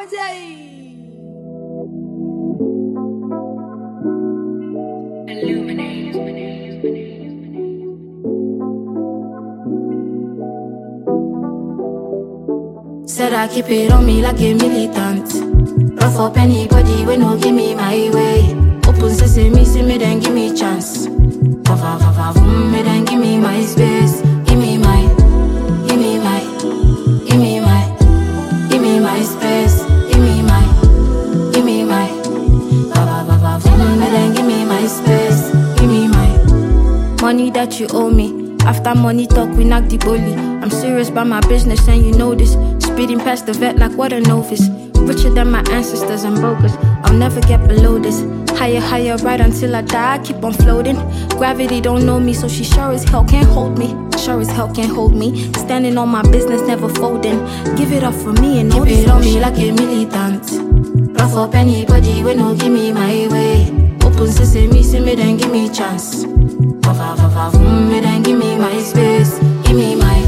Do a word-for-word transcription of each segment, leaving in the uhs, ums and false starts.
Said I keep it on me like a militant. Rough up anybody when no give me my way. Open sesame, see me then give me chance. Vava vava vroom, me then give me my space. Give me my, give me my, give me my, give me my space. Give me my, give me my, vava vava vroom, me then give me my space. Give me my money that you owe me. After money talk, we knock the bully. I'm serious about my business and you know this. Speeding past the vet like what a novice. Richer than my ancestors, I'm bogus. I'll never get below this. Higher, higher, right until I die, I keep on floating. Gravity don't know me, so she sure as hell can't hold me. Sure as hell can't hold me. Standing on my business, never folding. Give it up for me and keep it on me like a militant. Rough up anybody when no give me my way. Open sesame, see me then give me chance. Vava vava vroom, me then give me my space. Give me my.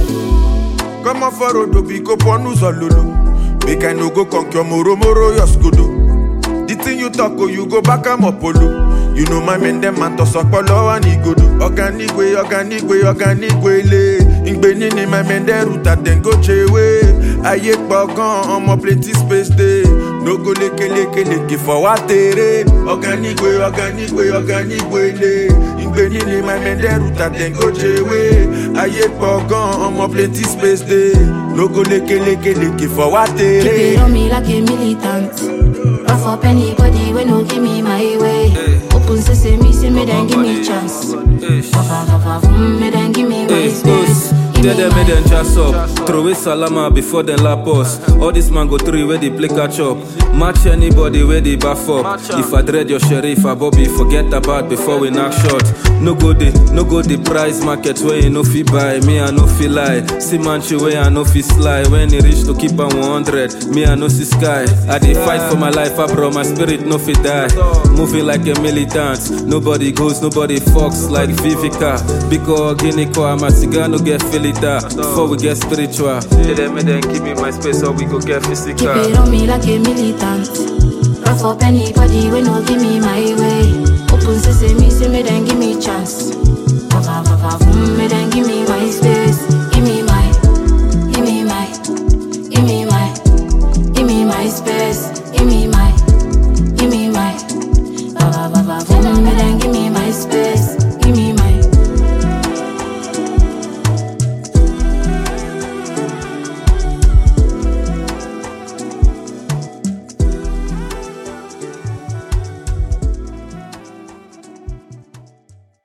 Come on for road, be go ponu zololo. Make I no go conquer moro moro yoskodo. The thing you talk, oh, you go back am apolo. You know my men them man to sokpolo and igodo. Organic way, organic way, organic way le. Ingbe nini my men de ruta then go chewe. Aye bogan on my plenty space day. No go leke leke leke for watere. Organic way, organic way, organic way le. Ingbe nini my men de ruta then go chewe. Aye bogan on my plenty space day. No go leke leke leke for watere. Keep it on me like a militant. Rough up anybody when no give me my way. Hey. Open sesame, see me then give me chance. Vava vava vroom, me then give me my space. Tell them me then just up. Throw a salama before then lap us. All this man go three where they play catch up. Match anybody where they baff up. If I dread your sheriff, I Bobby forget about before we knock shot. No go the, no go the price market where you no fee buy. Me I no feel lie. See manchi where I no feel sly. When he reach to keep on one hundred, me I no see sky. I dey fight for my life, I bro my spirit no fit die. Moving like a militant. Nobody goes, nobody fucks like Vivica. Because Guinea-Co, I'm a cigar, no get feel it that. Before we get spiritual. Tell them and then give me my space or we go get physical. Keep it on me like a militant. Rough up anybody when no give me my way. Open sesame, see me then give me chance. Vava vava vroom, me then give me my space. Give me my, give me my, give me my, give me my space.